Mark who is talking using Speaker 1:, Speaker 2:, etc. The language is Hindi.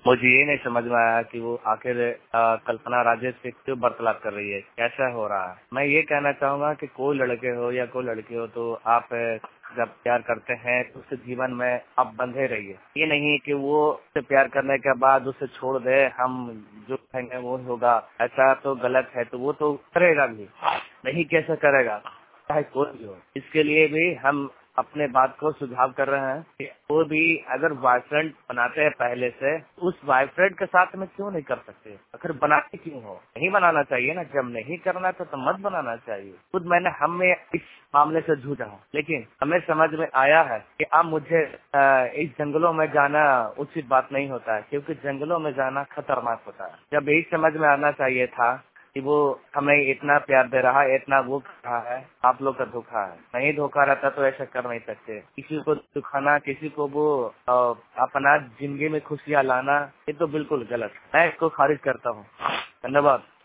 Speaker 1: मुझे ये नहीं समझ में आया कि वो आखिर कल्पना राजेश से क्यों वार्तालाप कर रही है, कैसा हो रहा है। मैं ये कहना चाहूंगा कि कोई लड़के हो या कोई लड़की हो तो आप जब प्यार करते हैं तो उससे जीवन में आप बंधे रहिए। ये नहीं कि वो उससे प्यार करने के बाद उसे छोड़ दे, हम जो कहेंगे वो होगा, ऐसा तो गलत है। तो वो तो करेगा भी नहीं, कैसे करेगा, चाहे कोई भी हो। इसके लिए भी हम अपने बात को सुझाव कर रहे हैं कि वो भी अगर बॉयफ्रेंड बनाते हैं पहले से, उस बॉयफ्रेंड के साथ में क्यों नहीं कर सकते। अगर बनाते क्यों हो, नहीं बनाना चाहिए ना। जब नहीं करना तो मत बनाना चाहिए। खुद मैंने हमें इस मामले से जूझा हूँ, लेकिन हमें समझ में आया है कि अब मुझे इस जंगलों में जाना उचित बात नहीं होता है, क्योंकि जंगलों में जाना खतरनाक होता है। जब यही समझ में आना चाहिए था कि वो हमें इतना प्यार दे रहा है, इतना वो कर रहा है, आप लोग का धोखा है। नहीं धोखा रहता तो ऐसा कर नहीं सकते। किसी को दुखाना, किसी को वो अपना जिंदगी में खुशियाँ लाना, ये तो बिल्कुल गलत है। मैं इसको खारिज करता हूँ। धन्यवाद।